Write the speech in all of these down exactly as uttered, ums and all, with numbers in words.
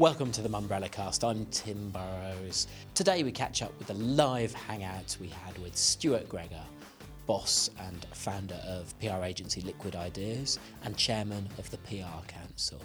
Welcome to the Mumbrella Cast. I'm Tim Burrows. Today we catch up with a live hangout we had with Stuart Gregor, boss and founder of P R agency Liquid Ideas and chairman of the P R Council.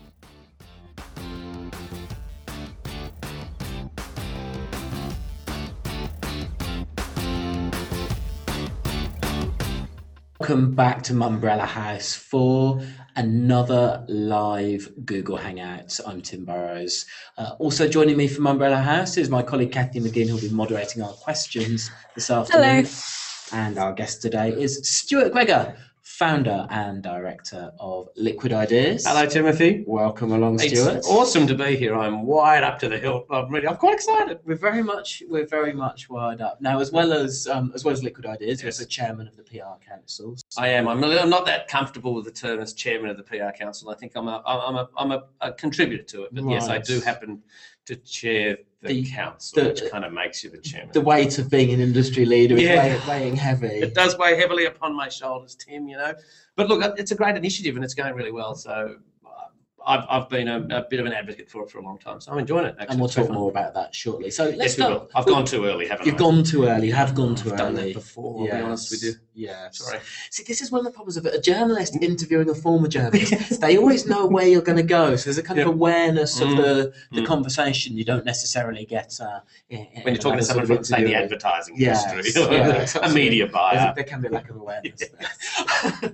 Welcome back to Mumbrella House for another live Google Hangout. I'm Tim Burrows. Uh, also joining me from Mumbrella House is my colleague Kathy McGinn, who'll be moderating our questions this afternoon. Hello. And our guest today is Stuart Gregor, founder and director of Liquid Ideas. Hello, Timothy. Welcome along, Stuart. It's awesome to be here. I'm wide up to the hilt. I'm really, I'm quite excited. We're very much, we're very much wired up now. As well as, um, as well as Liquid Ideas, you're Yes. also chairman of the P R Council. I am. I'm, I'm not that comfortable with the term as chairman of the P R Council. I think I'm a, I'm a, I'm a, a contributor to it. But right. Yes, I do happen to chair the, the council, the, which kind of makes you the chairman. The weight of being an industry leader is yeah. weighing, weighing heavy. It does weigh heavily upon my shoulders, Tim, you know. But look, it's a great initiative and it's going really well. So I've, I've been a, a bit of an advocate for it for a long time. So I'm enjoying it, actually. And we'll talk more about that shortly. So let's yes, start. We will. I've gone too early, haven't You've I? You've gone too early. You have gone too I've early. I've done that before, yes. I'll be honest with you. Yeah. Sorry. See, this is one of the problems of a journalist interviewing a former journalist. They always know where you're going to go. So there's a kind yep. of awareness of mm. the, the mm. conversation you don't necessarily get uh, in, when you're talking to someone from, say, the advertising yes. industry, yes, a media buyer. There can be a lack of awareness there.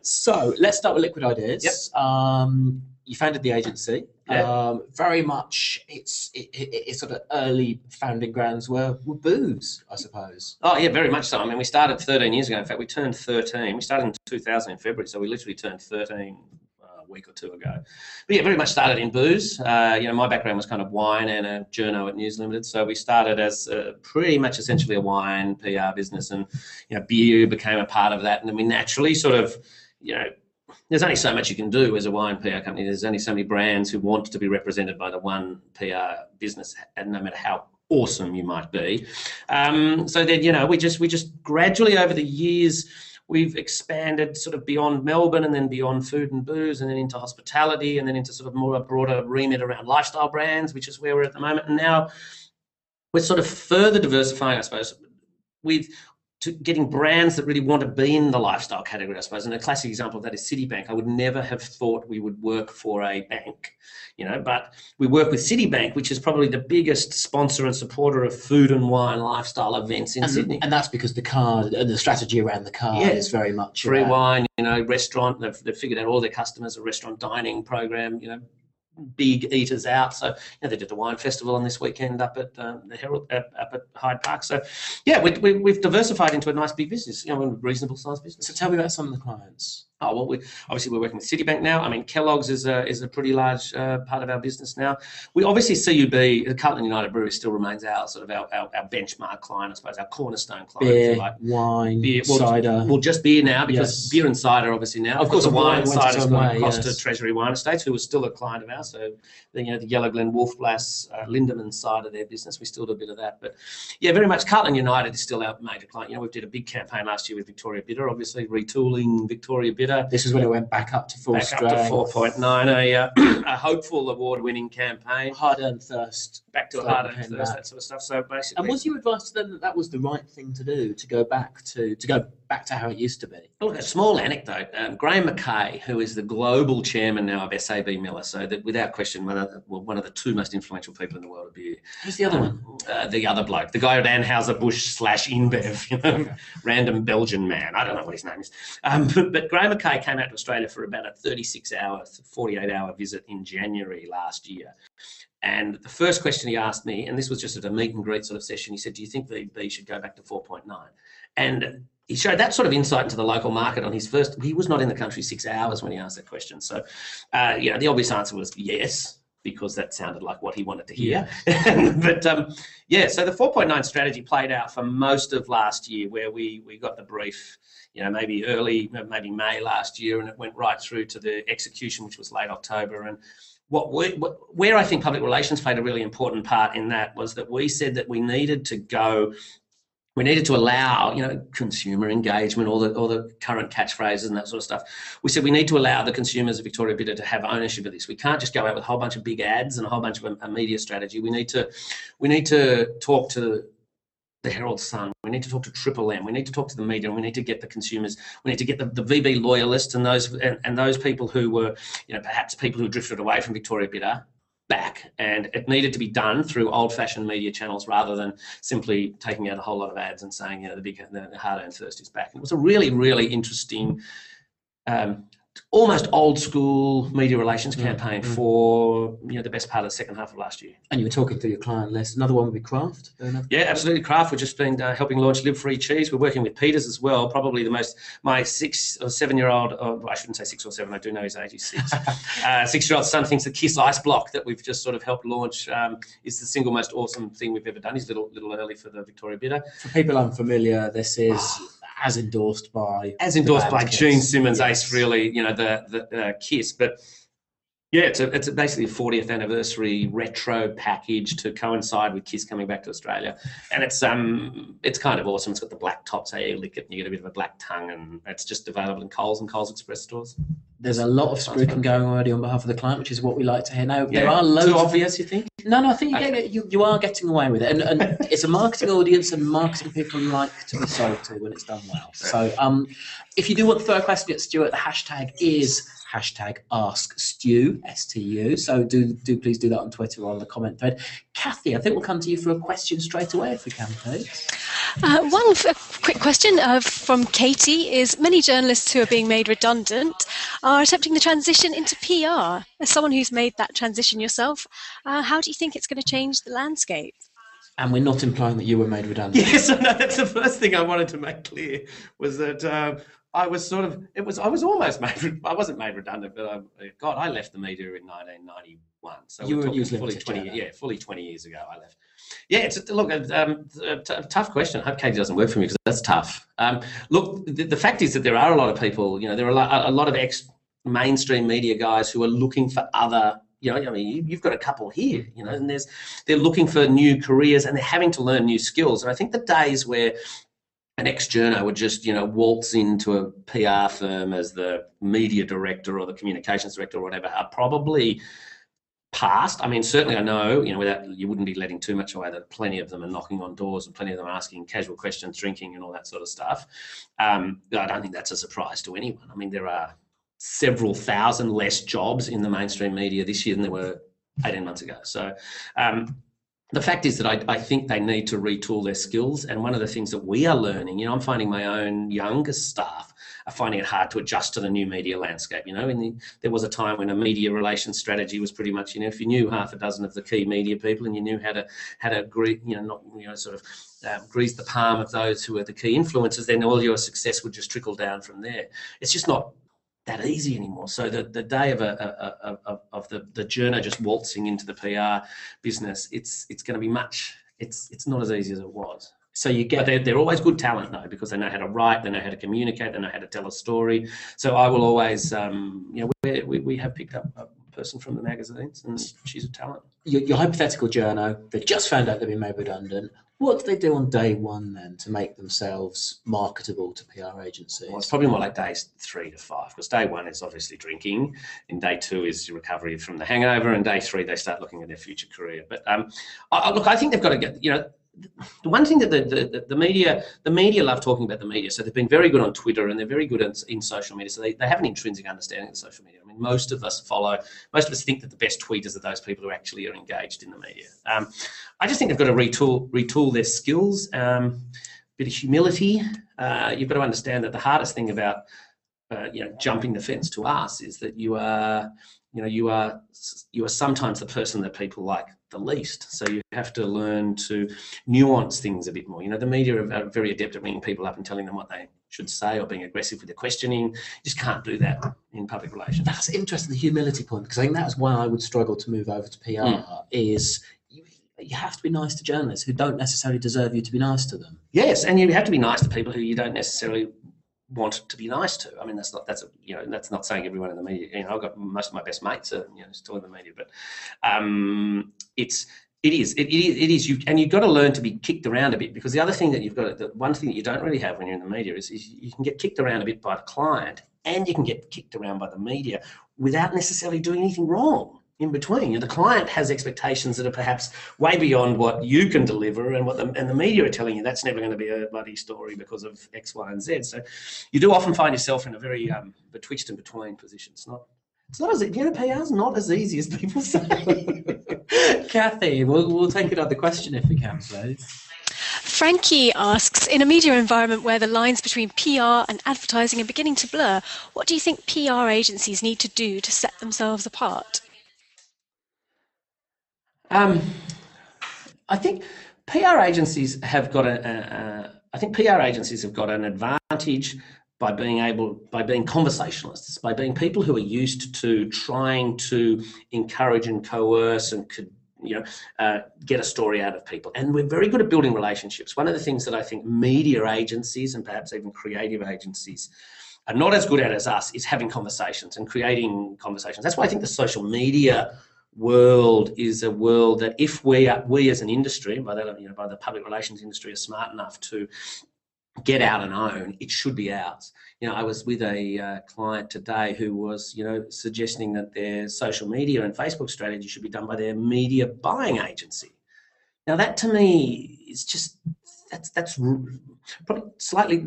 So let's start with Liquid Ideas. Yep. Um, you founded the agency. Yeah. Um, very much, it's it, it, it's sort of early founding grounds were, were booze, I suppose. Oh yeah, very much so. I mean, we started thirteen years ago. In fact, we turned thirteen. We started in two thousand in February, so we literally turned thirteen uh, a week or two ago. But yeah, very much started in booze. Uh, you know, my background was kind of wine and a journo at News Limited, so we started as uh, pretty much essentially a wine P R business, and you know, beer became a part of that, and then we naturally sort of, you know. There's only so much you can do as a wine P R company. There's only so many brands who want to be represented by the one P R business, and no matter how awesome you might be. Um, so then, you know, we just we just gradually over the years, we've expanded sort of beyond Melbourne and then beyond food and booze and then into hospitality and then into sort of more a broader remit around lifestyle brands, which is where we're at the moment. And now we're sort of further diversifying, I suppose, with to getting brands that really want to be in the lifestyle category, I suppose. And a classic example of that is Citibank. I would never have thought we would work for a bank, you know, but we work with Citibank, which is probably the biggest sponsor and supporter of food and wine lifestyle events in and, Sydney. And that's because the card and the strategy around the card yeah. is very much free about... wine, you know, restaurant. They've, they've figured out all their customers a restaurant dining program, you know, big eaters out. So, you know, they did the wine festival on this weekend up at um, the Herald, uh, up at Hyde Park. So, yeah, we, we, we've diversified into a nice big business, you know, a reasonable sized business. So tell me about some of the clients. Oh, well, we, obviously we're working with Citibank now. I mean, Kellogg's is a, is a pretty large uh, part of our business now. We obviously, C U B, the Carlton United Brewery still remains our sort of our, our, our benchmark client, I suppose, our cornerstone client, beer, if you like. Wine, beer, well, cider. Well, just beer now, because yes. beer and cider, obviously now. Of course, the wine side has gone way, across yes. to Treasury Wine Estates, who was still a client of ours. So, you know, the Yellow Glen Wolf Blass, uh, Lindemann side of their business, we still do a bit of that. But yeah, very much Carlton United is still our major client. You know, we did a big campaign last year with Victoria Bitter, obviously retooling Victoria Bitter. This is when it went back up to full back strength. up to four point nine, a, uh, a hopeful award-winning campaign. Hard-earned thirst. Back to a hard-earned thirst, back. That sort of stuff. So basically, and was your advice to them that that was the right thing to do, to go back to to go back to how it used to be? Look, a small anecdote. Um, Graham Mackay, who is the global chairman now of S A B Miller, so that without question, one of the, well, one of the two most influential people in the world of beer. Who's the other um, one? Uh, the other bloke, the guy at Anheuser-Busch slash InBev, you know, okay. Random Belgian man. I don't know what his name is. Um, but, but Graham Mackay came out to Australia for about a thirty-six hour, forty-eight hour visit in January last year. And the first question he asked me, and this was just at a meet and greet sort of session, he said, do you think V B should go back to four point nine? And he showed that sort of insight into the local market on his first, he was not in the country six hours when he asked that question. So, uh, you know, the obvious answer was yes, because that sounded like what he wanted to hear. Yeah. But um, yeah, so the four point nine strategy played out for most of last year, where we, we got the brief, you know, maybe early, maybe May last year, and it went right through to the execution, which was late October. And What, we, what where I think public relations played a really important part in that was that we said that we needed to go We needed to allow, you know, consumer engagement, all the all the current catchphrases and that sort of stuff. We said we need to allow the consumers of Victoria Bitter to have ownership of this. We can't just go out with a whole bunch of big ads and a whole bunch of a, a media strategy. We need to, we need to talk to the Herald Sun. We need to talk to Triple M. We need to talk to the media. And we need to get the consumers. We need to get the, the V B loyalists and those and, and those people who were, you know, perhaps people who drifted away from Victoria Bitter back, and it needed to be done through old-fashioned media channels rather than simply taking out a whole lot of ads and saying, you know, the big, the hard-earned thirst is back. And it was a really, really interesting, um, almost old-school media relations campaign mm-hmm. for, you know, the best part of the second half of last year. And you were talking through your client list. Another one would be Kraft. Yeah, absolutely. Kraft. We've just been uh, helping launch Live Free Cheese. We're working with Peters as well. Probably the most, my six or seven-year-old, oh, I shouldn't say six or seven, I do know he's eighty-six. uh, six-year-old son thinks the Kiss Ice Block that we've just sort of helped launch um, is the single most awesome thing we've ever done. He's a little, little early for the Victoria Bitter. For people unfamiliar, this is... as endorsed by as endorsed by Kiss. Gene Simmons, yes. Ace Frehley, you know, the the uh, Kiss. But yeah, it's a, it's a basically a fortieth anniversary retro package to coincide with Kiss coming back to Australia, and it's um it's kind of awesome. It's got the black top, so you lick it and you get a bit of a black tongue, and it's just available in Coles and Coles Express stores. There's a lot of spruiking going already on behalf of the client, which is what we like to hear now. Yeah. There are loads. Too obvious, you think? No, no, I think you, Okay. get, you, you are getting away with it. And, and it's a marketing audience, and marketing people like to be sold to when it's done well. So um, if you do want to throw a question at Stuart, the hashtag is hashtag Ask Stu, S T U. So do do please do that on Twitter or on the comment thread. Kathy, I think we'll come to you for a question straight away if we can, please. Uh, one f- quick question uh, from Katie is, many journalists who are being made redundant are attempting the transition into P R. As someone who's made that transition yourself, uh, how do you think it's going to change the landscape? And we're not implying that you were made redundant. Yes, no, that's the first thing I wanted to make clear was that um, I was sort of, it was, I was almost made, I wasn't made redundant, but I, God, I left the media in nineteen ninety-one. So you we're were talking usually fully twenty, yeah, fully twenty years ago I left. Yeah, it's a, look, um, a t- tough question. I hope Katie doesn't work for me because that's tough. Um, look, the, the fact is that there are a lot of people, you know, there are a lot, a lot of ex-mainstream media guys who are looking for other, you know, I mean, you've got a couple here, you know, and there's, they're looking for new careers and they're having to learn new skills. And I think the days where an ex-journo would just, you know, waltz into a P R firm as the media director or the communications director or whatever are probably past. I mean, certainly I know, you know, without, you wouldn't be letting too much away that plenty of them are knocking on doors and plenty of them are asking casual questions, drinking and all that sort of stuff. Um, I don't think that's a surprise to anyone. I mean, there are several thousand less jobs in the mainstream media this year than there were eighteen months ago. So um, the fact is that I, I think they need to retool their skills. And one of the things that we are learning, you know, I'm finding my own younger staff are finding it hard to adjust to the new media landscape. You know, in the, there was a time when a media relations strategy was pretty much, you know, if you knew half a dozen of the key media people and you knew how to, how to agree, you know, not, you know, sort of um, grease the palm of those who are the key influencers, then all your success would just trickle down from there. It's just not that easy anymore. So the, the day of a, a, a, a of the the journo just waltzing into the P R business, it's it's going to be much. It's it's not as easy as it was. So you get, but they're, they're always good talent though, because they know how to write, they know how to communicate, they know how to tell a story. So I will always, um, you know, we, we we have picked up a person from the magazines, and she's a talent. Your, your hypothetical journo, they just found out they've been made redundant. What do they do on day one then to make themselves marketable to P R agencies? Well, it's probably more like days three to five, because day one is obviously drinking, and day two is recovery from the hangover, and day three they start looking at their future career. But um, I, look, I think they've got to get, you know, the one thing that the, the, the media, the media love talking about the media. So they've been very good on Twitter and they're very good in, in social media. So they, they have an intrinsic understanding of social media. I mean, most of us follow, most of us think that the best tweeters are those people who actually are engaged in the media. Um, I just think they've got to retool, retool their skills, um, a bit of humility. Uh, you've got to understand that the hardest thing about, uh, you know, jumping the fence to us is that you are, you know, you are, you are sometimes the person that people like the least. So you have to learn to nuance things a bit more. You know, the media are very adept at ringing people up and telling them what they should say, or being aggressive with the questioning. You just can't do that in public relations. That's interesting, the humility point, because I think that's why I would struggle to move over to P R mm. is you, you have to be nice to journalists who don't necessarily deserve you to be nice to them. Yes, and you have to be nice to people who you don't necessarily want to be nice to. I mean, that's not, that's, a, you know, that's not saying everyone in the media, you know, I've got most of my best mates are, you know, still in the media, but um, it's, It is. It, it is. It is. You and you've got to learn to be kicked around a bit, because the other thing that you've got, the one thing that you don't really have when you're in the media is, is you can get kicked around a bit by the client, and you can get kicked around by the media without necessarily doing anything wrong in between. And the client has expectations that are perhaps way beyond what you can deliver, and what the, and the media are telling you that's never going to be a bloody story because of X, Y, and Z. So you do often find yourself in a very um, betwixt and between position. It's not. It's not as you know, P R's not as easy as people say. Kathy, we'll, we'll take another question if we can, please. Frankie asks, in a media environment where the lines between P R and advertising are beginning to blur, what do you think P R agencies need to do to set themselves apart? Um, I think P R agencies have got a, a, a. I think P R agencies have got an advantage by being able, by being conversationalists, by being people who are used to trying to encourage and coerce and could, you know, uh, get a story out of people. And we're very good at building relationships. One of the things that I think media agencies and perhaps even creative agencies are not as good at as us is having conversations and creating conversations. That's why I think the social media world is a world that if we are, we as an industry, by that, you know, by the public relations industry, are smart enough to get out and own, it should be ours. You know, I was with a uh, client today who was, you know, suggesting that their social media and Facebook strategy should be done by their media buying agency. Now, that to me is just, that's that's probably slightly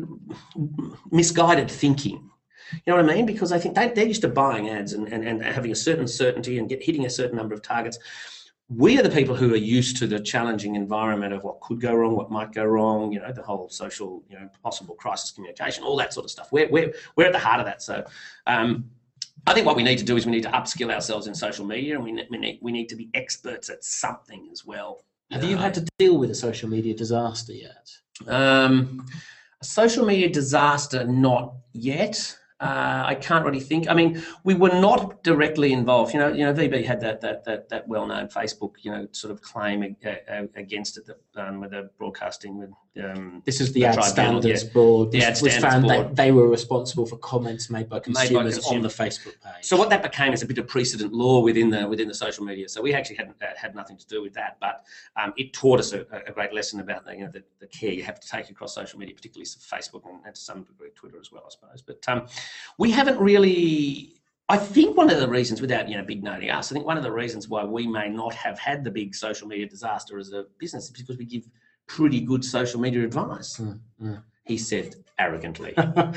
misguided thinking. You know what I mean? Because I think they, they're used to buying ads and, and, and having a certain certainty and get hitting a certain number of targets. We are the people who are used to the challenging environment of what could go wrong, what might go wrong, you know, the whole social, you know, possible crisis communication, all that sort of stuff. We're, we're, we're at the heart of that. So um, I think what we need to do is we need to upskill ourselves in social media, and we, we, need, we need to be experts at something as well. Have you had to deal with a social media disaster yet? Um, a social media disaster, not yet. Uh, I can't really think. I mean, we were not directly involved. You know, you know, V B had that that that, that well-known Facebook, you know, sort of claim uh, against it that, um, with the broadcasting with. Um, this is the, the ad tribunal, standards yeah. board. The which, ad which standards found board. that they were responsible for comments made by consumers, made by consumers on the Facebook page. So what that became is a bit of precedent law within the within the social media. So we actually had uh, had nothing to do with that, but um, it taught us a, a great lesson about the, you know, the, the care you have to take across social media, particularly Facebook and, and to some degree Twitter as well, I suppose. But um, we haven't really. I think one of the reasons, without, you know, big noting us, I think one of the reasons why we may not have had the big social media disaster as a business is because we give pretty good social media advice. Mm, mm. He said arrogantly.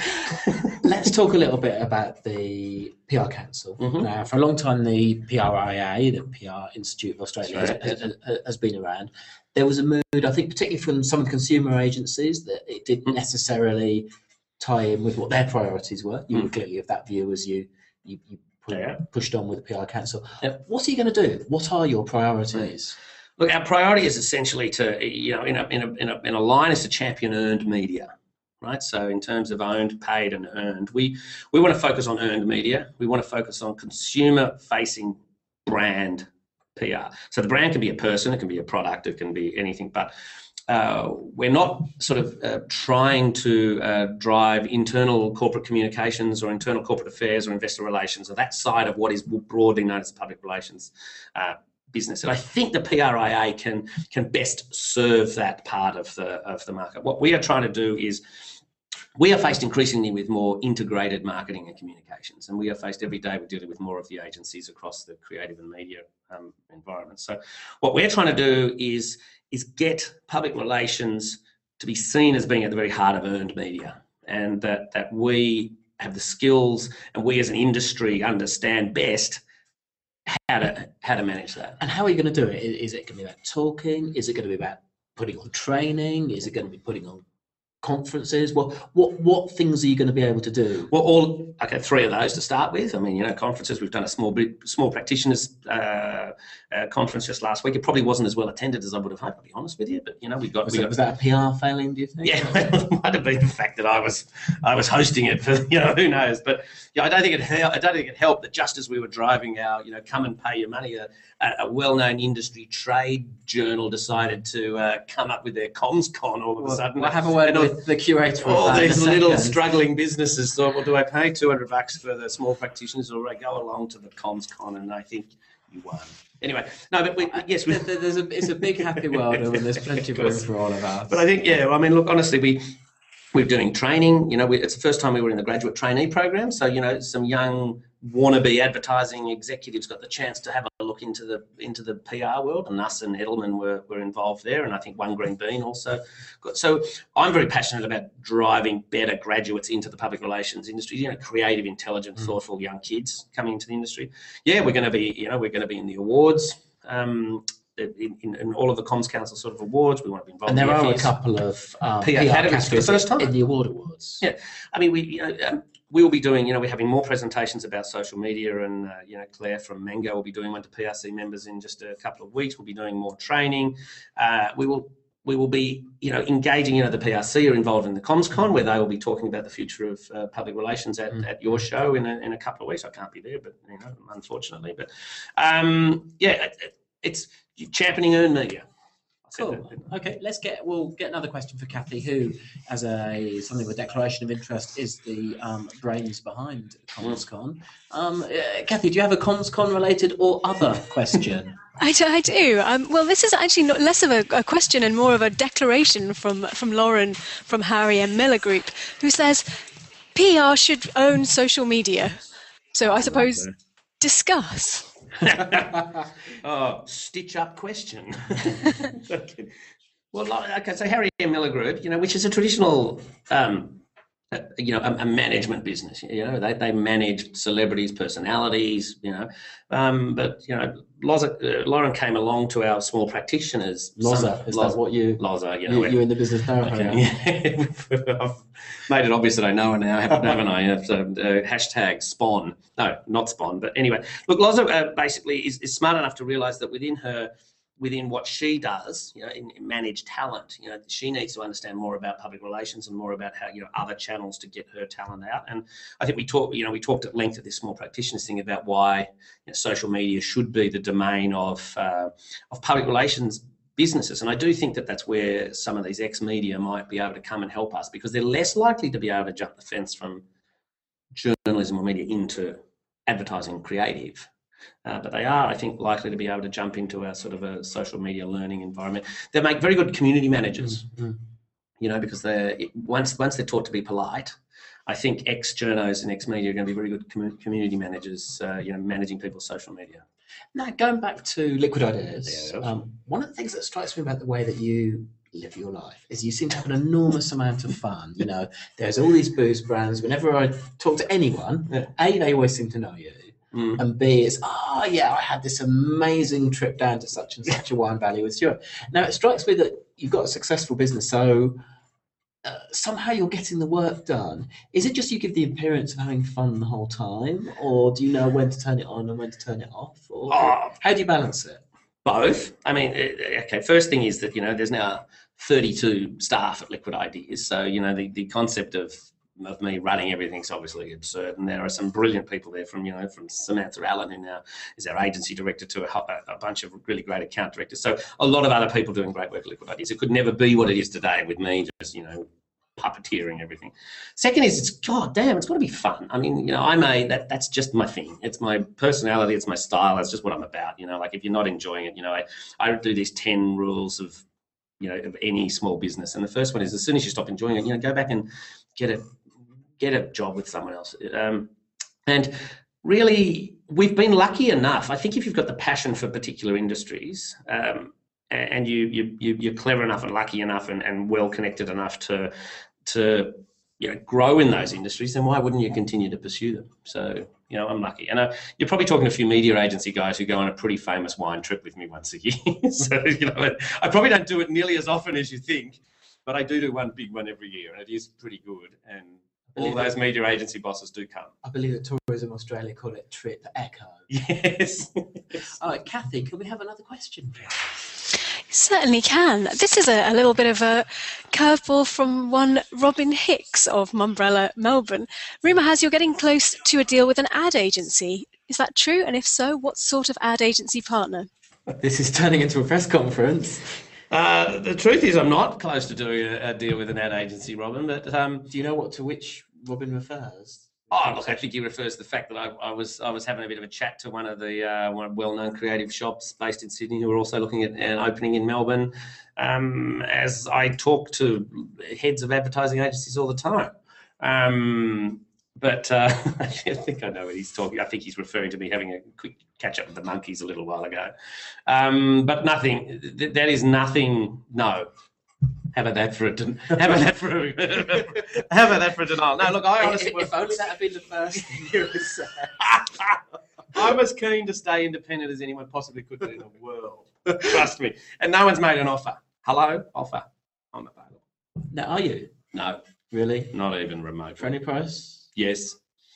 Let's talk a little bit about the P R Council. Mm-hmm. Now, for a long time, the P R I A, the P R Institute of Australia, Right. has, has, has been around. There was a mood, I think, particularly from some of the consumer agencies, that it didn't Mm. necessarily tie in with what their priorities were. You Mm. were clearly of that view as you you, you pu- Yeah. pushed on with the P R Council. Yep. What are you going to do? What are your priorities? Look, our priority is essentially to, you know, in a, in a, in a, in a line is to champion earned media, right? So in terms of owned, paid and earned, we, we want to focus on earned media. We want to focus on consumer-facing brand P R. So the brand can be a person, it can be a product, it can be anything, but uh, we're not sort of uh, trying to uh, drive internal corporate communications or internal corporate affairs or investor relations or that side of what is broadly known as public relations uh, business. And I think the P R I A can can best serve that part of the of the market. What we are trying to do is we are faced increasingly with more integrated marketing and communications, and we are faced every day with dealing with more of the agencies across the creative and media um, environment. So what we're trying to do is is get public relations to be seen as being at the very heart of earned media, and that that we have the skills and we as an industry understand best how to how to manage that. And how are you going to do it? Is it going to be about talking? Is it going to be about putting on training? Is it going to be putting on conferences? What what what things are you going to be able to do? Well, all okay, three of those to start with. I mean, you know, conferences. We've done a small small practitioners uh, uh, conference just last week. It probably wasn't as well attended as I would have hoped, to be honest with you. But you know, we got. Was, we that, got, was that a P R failing? Do you think? Yeah, it might have been the fact that I was I was hosting it for, you know, who knows. But yeah, I don't think it helped. I don't think it helped that just as we were driving our, you know, come and pay your money, a, a well-known industry trade journal decided to uh, come up with their ComsCon all of a sudden. We'll have a word And all- with the curator. of all that in these a little second. struggling businesses thought, well, do I pay two hundred bucks for the small practitioners, or do I go along to the ComsCon? And I think you won. Anyway, no, but we, yes, we, there's a it's a big happy world, and there's plenty of room for all of us. But I think, yeah, I mean, look, honestly, we we're doing training. You know, we, it's the first time we were in the graduate trainee program. So, you know, some young wannabe advertising executives got the chance to have a look into the into the P R world, and us and Edelman were were involved there, and I think One Green Bean also got. So I'm very passionate about driving better graduates into the public relations industry. You know, creative, intelligent, mm. thoughtful young kids coming into the industry. Yeah, we're going to be, you know, we're going to be in the awards. Um, In, in, in all of the Comms Council sort of awards, we want to be involved. And there in the are a couple of um, P R categories for the first time in the award awards. Yeah, I mean, we you know um, we will be doing. You know, we're having more presentations about social media, and uh, you know, Claire from Mango will be doing one to P R C members in just a couple of weeks. We'll be doing more training. Uh, we will we will be you know engaging. You know, the P R C are involved in the CommsCon, where they will be talking about the future of uh, public relations at, mm. at your show in a, in a couple of weeks. I can't be there, but you know, unfortunately, but um, yeah, it, it's championing earned media. Cool. Okay, let's get. We'll get another question for Kathy, who, as a something with a declaration of interest, is the um, brains behind CommsCon. Um, uh, Kathy, do you have a CommsCon related or other question? I do. I do. Um, well, this is actually not less of a, a question and more of a declaration from from Lauren from Harry M. Miller Group, who says P R should own social media. So I, I suppose discuss. Oh, stitch up question. Well, okay, so Harry M. Miller Group, you know, which is a traditional, um, uh, you know, a, a management business. You know, they they manage celebrities, personalities. You know, um, but you know, Loza, uh, Lauren came along to our small practitioners. Loza, is Loza, that what you? Loza, you know, you, you're in the business now. Okay. Yeah. I've made it obvious that I know her now, haven't I? So, uh, hashtag Spawn. No, not Spawn. But anyway, look, Loza uh, basically is, is smart enough to realise that within her. Within what she does, you know, in, in manage talent, you know, she needs to understand more about public relations and more about how, you know, other channels to get her talent out. And I think we talked, you know, we talked at length at this small practitioners thing about why you know, social media should be the domain of uh, of public relations businesses. And I do think that that's where some of these ex-media might be able to come and help us, because they're less likely to be able to jump the fence from journalism or media into advertising and creative. Uh, but they are, I think, likely to be able to jump into a sort of a social media learning environment. They make very good community managers, mm-hmm. you know, because they're once once they're taught to be polite. I think ex-journos and ex-media are going to be very good com- community managers, uh, you know, managing people's social media. Now, going back to Liquid Ideas, yeah. um, one of the things that strikes me about the way that you live your life is you seem to have an enormous amount of fun. You know, there's all these booze brands. Whenever I talk to anyone, yeah. A, they always seem to know you. Mm. And B, it's, oh, yeah, I had this amazing trip down to such and such a wine valley with Stuart. Now, it strikes me that you've got a successful business, so uh, somehow you're getting the work done. Is it just you give the appearance of having fun the whole time, or do you know when to turn it on and when to turn it off? Or oh, how do you balance it? Both. I mean, okay, first thing is that, you know, there's now thirty-two staff at Liquid Ideas. So, you know, the, the concept of of me running everything's obviously absurd, and there are some brilliant people there, from you know from Samantha Allen, who now is our agency director, to a, a bunch of really great account directors. So a lot of other people doing great work at Liquid Ideas. It could never be what it is today with me just you know puppeteering everything. Second is, it's god damn, it's got to be fun. I mean, you know, I'm a that that's just my thing. It's my personality. It's my style. That's just what I'm about. You know, like if you're not enjoying it, you know, I I do these ten rules of you know of any small business, and the first one is, as soon as you stop enjoying it, you know, go back and get it. get a job with someone else. Um, and really, we've been lucky enough. I think if you've got the passion for particular industries um, and you, you, you, you're clever enough and lucky enough and, and well-connected enough to, to you know, grow in those industries, then why wouldn't you continue to pursue them? So, you know, I'm lucky. And uh, you're probably talking to a few media agency guys who go on a pretty famous wine trip with me once a year. So, you know, I probably don't do it nearly as often as you think, but I do do one big one every year, and it is pretty good. And all those media agency bosses do come. I believe that Tourism Australia call it Trip Echo. Yes. All right, Kathy, can we have another question, please? You certainly can. This is a, a little bit of a curveball from one Robin Hicks of Mumbrella Melbourne. Rumour has you're getting close to a deal with an ad agency. Is that true? And if so, what sort of ad agency partner? This is turning into a press conference. Uh, the truth is, I'm not close to doing a, a deal with an ad agency, Robin. But um, do you know what to which Robin refers? Oh, look, I think he refers to the fact that I, I was I was having a bit of a chat to one of the uh, one of well-known creative shops based in Sydney who are also looking at an opening in Melbourne. Um, as I talk to heads of advertising agencies all the time. Um, but uh, I think I know what he's talking. I think he's referring to me having a quick catch up with the monkeys a little while ago. Um, but nothing. Th- that is nothing. No. How about that for a den- how about that for a, how about that for a denial? No, look, I honestly if only that had been the first thing you would say. I'm as keen to stay independent as anyone possibly could be in the world. Trust me. And no one's made an offer. Hello, offer. I'm available. Now, are you No, really? not even remote. For any price? Yes.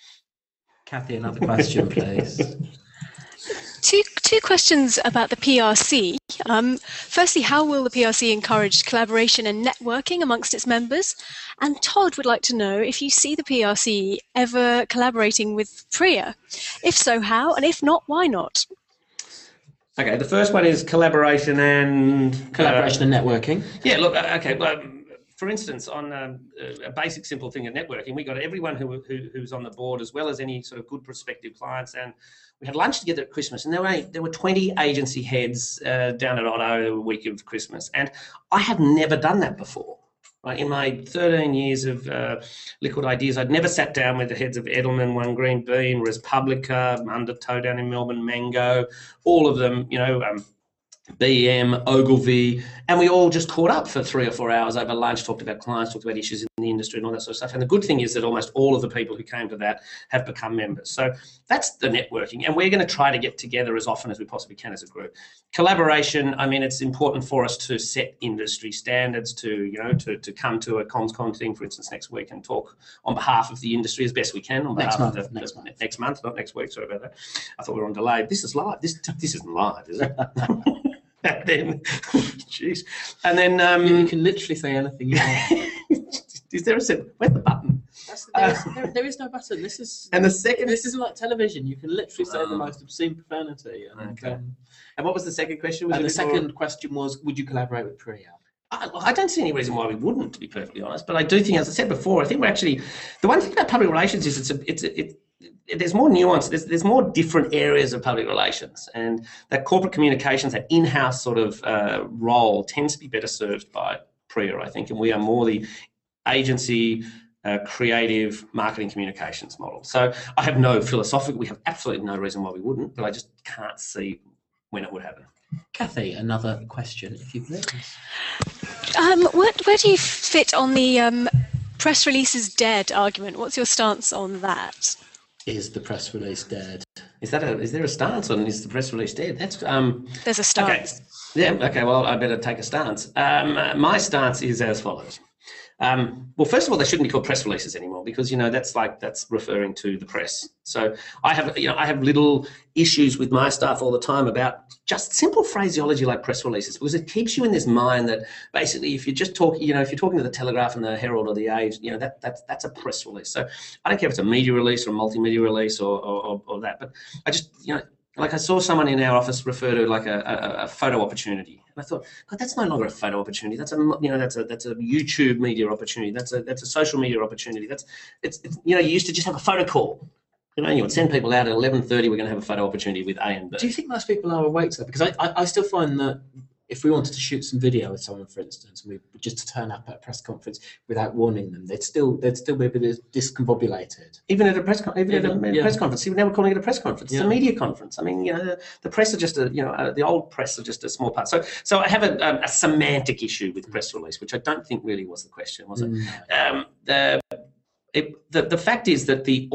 Kathy, another question, please. Two, two questions about the P R C. Um, firstly, how will the P R C encourage collaboration and networking amongst its members? And Todd would like to know if you see the P R C ever collaborating with Priya. If so, how? And if not, why not? Okay, the first one is collaboration and... Collaboration uh, and networking. Yeah, look, uh, okay, well, um, for instance, on um, a basic simple thing of networking, we got everyone who, who who's on the board, as well as any sort of good prospective clients, and we had lunch together at Christmas, and there were there were twenty agency heads uh, down at Otto the week of Christmas, and I have never done that before. Right? In my thirteen years of uh, Liquid Ideas, I'd never sat down with the heads of Edelman, One Green Bean, Respublica, Undertow down in Melbourne, Mango, all of them, you know, um, B M, Ogilvy, and we all just caught up for three or four hours over lunch, talked about clients, talked about issues in the industry and all that sort of stuff. And the good thing is that almost all of the people who came to that have become members. So that's the networking. And we're going to try to get together as often as we possibly can as a group. Collaboration, I mean, it's important for us to set industry standards, to, you know, to, to come to a ComsCon thing, for instance, next week and talk on behalf of the industry as best we can. On Next behalf month, of the, next the, month. Next month, not next week. Sorry about that. I thought we were on delay. This is live. This, this isn't live, is it? And then, jeez, and then um, You can literally say anything you want. is there a set? Where's the button? That's, there, is, there, there is no button. This is And the second, this isn't like television. You can literally say the Oh. most obscene profanity. And, Okay. um, and what was the second question? Was and it the before- second question was, would you collaborate with Priya? I, I don't see any reason why we wouldn't, to be perfectly honest. But I do think, as I said before, I think we're actually the one thing about public relations is it's a, it's a, it, it, there's more nuance. There's there's more different areas of public relations, and that corporate communications, that in-house sort of uh, role, tends to be better served by Priya, I think, and we are more the agency. Uh, creative marketing communications model. So I have no philosophical, we have absolutely no reason why we wouldn't, but I just can't see when it would happen. Kathy, another question, if you please. Um, where, where do you fit on the um, press release is dead argument? What's your stance on that? Is the press release dead? Is that a, is there a stance on is the press release dead? That's um There's a okay. stance. Yeah, okay, well I better take a stance. Um uh, my stance is as follows. Um, well, first of all, they shouldn't be called press releases anymore because, you know, that's like, that's referring to the press. So I have, you know, I have little issues with my staff all the time about just simple phraseology like press releases, because it keeps you in this mind that basically if you're just talking, you know, if you're talking to the Telegraph and the Herald or the Age, you know, that that's, that's a press release. So I don't care if it's a media release or a multimedia release or, or, or that, but I just, you know, like I saw someone in our office refer to like a, a, a photo opportunity, and I thought, God, that's no longer a photo opportunity. That's a you know that's a that's a YouTube media opportunity. That's a that's a social media opportunity. That's it's, it's you know you used to just have a photo call. You know, you would send people out at eleven thirty. We're going to have a photo opportunity with A and B. Do you think most people are awake to that? Because I, I, I still find that if we wanted to shoot some video with someone, for instance, and we just to turn up at a press conference without warning them, they'd still they'd still be a bit discombobulated. Even at a press con- even Even- at a yeah. press conference, even now we're calling it a press conference. It's Yeah. a media conference. I mean, you know, the, the press are just a you know uh, the old press are just a small part. So so I have a, um, a semantic issue with press release, which I don't think really was the question, was it? Mm. Um, the, it the the fact is that the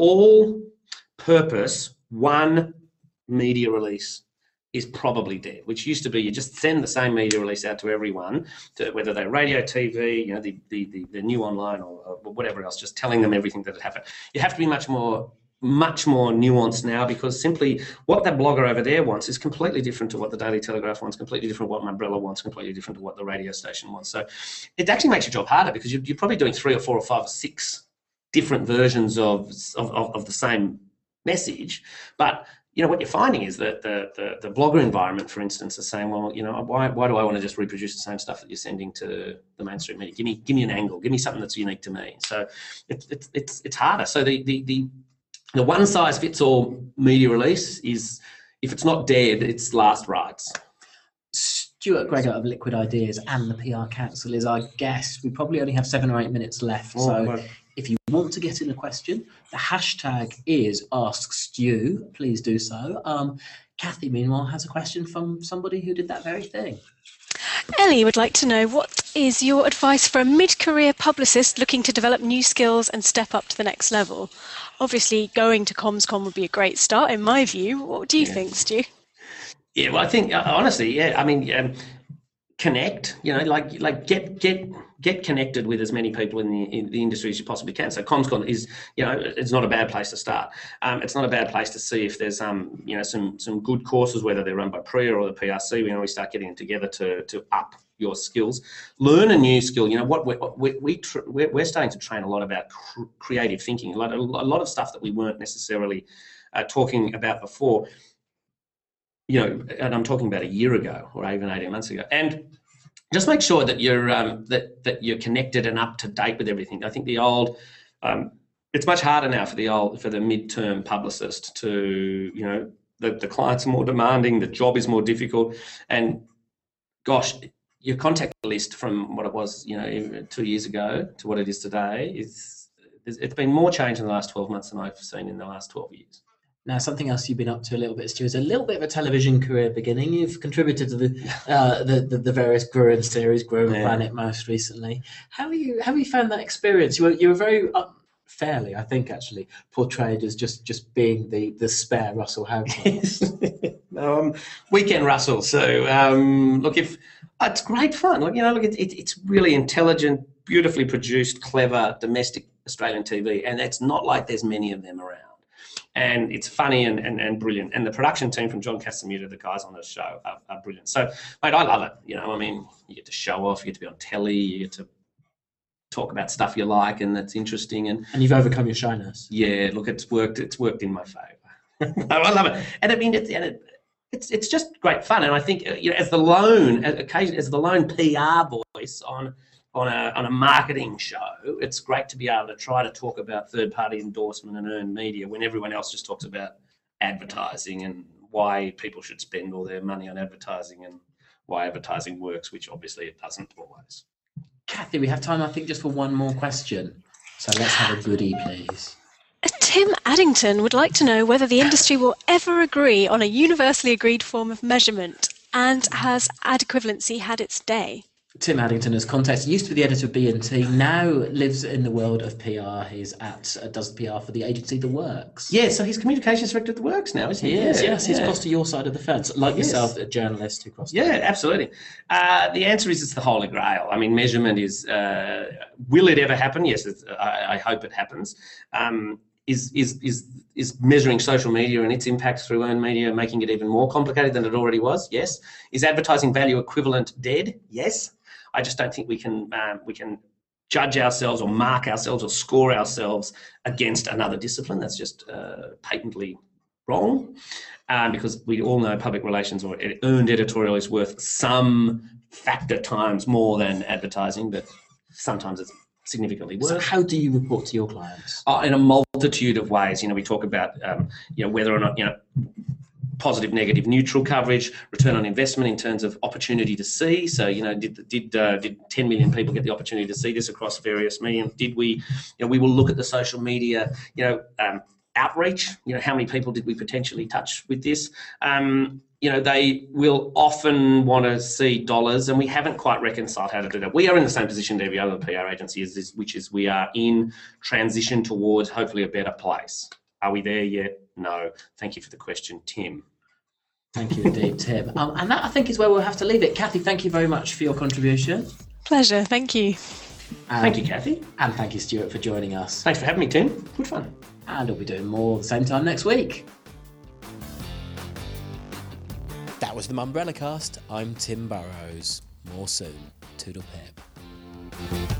all-purpose one media release is probably dead, which used to be you just send the same media release out to everyone, to whether they're radio, T V, you know, the the the, the new online or, or whatever else, just telling them everything that had happened. You have to be much more much more nuanced now, because simply what that blogger over there wants is completely different to what the Daily Telegraph wants, completely different to what Umbrella wants, completely different to what the radio station wants. So it actually makes your job harder, because you're, you're probably doing three or four or five or six different versions of of, of, of the same message, but you know, what you're finding is that the, the, the blogger environment, for instance, is saying, well, you know, why, why do I want to just reproduce the same stuff that you're sending to the mainstream media? Give me, give me an angle, give me something that's unique to me. So it's, it's, it's, it's harder. So the, the, the, the one-size-fits-all media release is, if it's not dead, it's last rights. Stuart Gregor of Liquid Ideas and the P R Council is our guest. We probably only have seven or eight minutes left. Oh, so right. if you want to get in a question, the hashtag is Ask Stu. Please do so. Um, Kathy, meanwhile, has a question from somebody who did that very thing. Ellie would like to know, what is your advice for a mid-career publicist looking to develop new skills and step up to the next level? Obviously, going to CommsCon would be a great start, in my view. What do you Yeah. think, Stu? Yeah, well, I think uh, honestly, yeah. I mean, um, connect. You know, like like get get get connected with as many people in the in the industry as you possibly can. So CommsCon is, you know, it's not a bad place to start. Um, it's not a bad place to see if there's um you know some some good courses, whether they're run by Priya or the P R C. We always start getting together to to up your skills, learn a new skill. You know what we we, we tr- we're, we're starting to train a lot about cr- creative thinking. A lot, a lot of stuff that we weren't necessarily uh, talking about before. You know, and I'm talking about a year ago or even eighteen months ago, and just make sure that you're um, that that you're connected and up to date with everything. I think the old, um, it's much harder now for the old for the mid-term publicist to, you know, the, the clients are more demanding, the job is more difficult, and gosh, your contact list from what it was, you know, two years ago to what it is today is it's been more change in the last twelve months than I've seen in the last twelve years. Now, something else you've been up to a little bit, Stu, is a little bit of a television career beginning. You've contributed to the uh, the, the, the various Gruen series, Gruen Yeah. Planet most recently. How are you? How have you found that experience? You were you were very uh, fairly, I think, actually portrayed as just, just being the, the spare Russell Houghton. um, weekend Russell. So um, look, if it's great fun. Like, you know, look, it, it, it's really intelligent, beautifully produced, clever domestic Australian T V, and it's not like there's many of them around. And it's funny and, and, and brilliant. And the production team from John Castamuta, the guys on the show, are, are brilliant. So, mate, I love it. You know, I mean, you get to show off, you get to be on telly, you get to talk about stuff you like and that's interesting. And And you've overcome your shyness. yeah, look, it's worked. It's worked in my favour. I love it. And I mean, it's and it, it's it's just great fun. And I think, you know, as the lone, as, occasion, as the lone P R voice on. On a, on a marketing show, it's great to be able to try to talk about third-party endorsement and earned media when everyone else just talks about advertising and why people should spend all their money on advertising and why advertising works, which obviously it doesn't always. Kathy, we have time, I think, just for one more question. So let's have a goodie, please. Tim Addington would like to know whether the industry will ever agree on a universally agreed form of measurement, and has ad equivalency had its day? Tim Addington has contacted, used to be the editor of B and T, now lives in the world of P R. He's at, uh, does P R for the agency The Works. Yeah, so he's communications director at The Works now, isn't he? He is, yeah, yes. He's yeah. crossed to your side of the fence, like Yes. yourself, a journalist who crossed. Yeah, absolutely. Uh, the answer is it's the holy grail. I mean, measurement is, uh, will it ever happen? Yes, it's, I, I hope it happens. Um, is is is is measuring social media and its impact through earned media, making it even more complicated than it already was? Yes. Is advertising value equivalent dead? Yes. I just don't think we can um, we can judge ourselves or mark ourselves or score ourselves against another discipline. That's just uh, patently wrong, um, because we all know public relations or earned editorial is worth some factor times more than advertising, but sometimes it's significantly worse. So how do you report to your clients? Uh, in a multitude of ways. You know, we talk about um, you know whether or not you know. positive, negative, neutral coverage, return on investment in terms of opportunity to see. So, you know, did did uh, did ten million people get the opportunity to see this across various mediums? Did we, you know, we will look at the social media, you know, um, outreach. You know, how many people did we potentially touch with this? Um, you know, they will often want to see dollars, and we haven't quite reconciled how to do that. We are in the same position to every other P R agency, is this, which is we are in transition towards hopefully a better place. Are we there yet? No. Thank you for the question, Tim. Thank you indeed, Tim. Um, and that, I think, is where we'll have to leave it. Kathy, thank you very much for your contribution. Pleasure, thank you. Um, Thank you, Kathy. And thank you, Stuart, for joining us. Thanks for having me, Tim. Good fun. And we'll be doing more at the same time next week. That was the Mumbrella Cast. I'm Tim Burrows. More soon. Toodle pip.